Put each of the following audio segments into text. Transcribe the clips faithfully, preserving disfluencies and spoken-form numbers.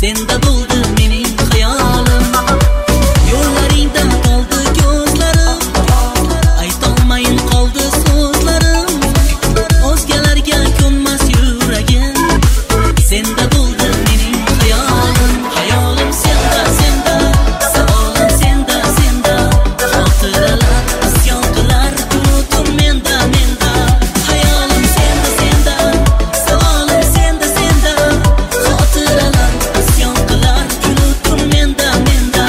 senda bo'ldi mening xayolim. Yo'llaringda qoldi ko'zlarim, aytolmayin qoldi so'zlarim. O'zgalarga ko'nmas yuragim, senda bo'ldi mening xayolim. Xayolim senda, senda, savolim senda, senda. Xotiralar isyon qilar kunutum menda, menda. Xayolim senda, senda, savolim senda, senda. Xotiralar isyon qilar kunutum menda, menda.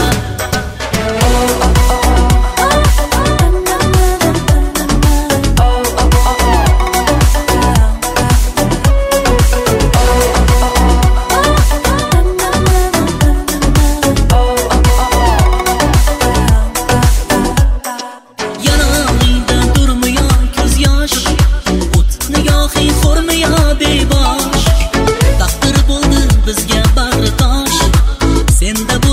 Yanağımda durmuyor göz yaş, o't nigohi ko'rmuyor bebosh. Taqdir bo'ldi bizga bardosh, senda